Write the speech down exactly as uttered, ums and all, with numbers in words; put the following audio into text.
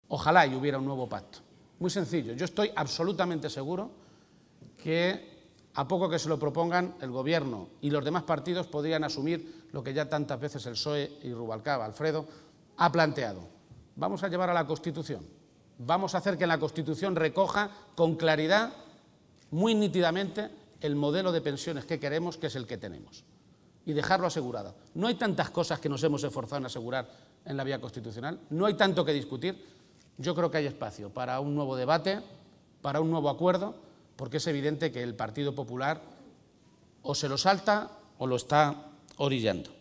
ojalá y hubiera un nuevo pacto. Muy sencillo, yo estoy absolutamente seguro que a poco que se lo propongan, el Gobierno y los demás partidos podrían asumir lo que ya tantas veces el P S O E y Rubalcaba, Alfredo, ha planteado. Vamos a llevar a la Constitución, vamos a hacer que la Constitución recoja con claridad, muy nítidamente, el modelo de pensiones que queremos, que es el que tenemos, y dejarlo asegurado. No hay tantas cosas que nos hemos esforzado en asegurar en la vía constitucional, no hay tanto que discutir. Yo creo que hay espacio para un nuevo debate, para un nuevo acuerdo, porque es evidente que el Partido Popular o se lo salta o lo está orillando.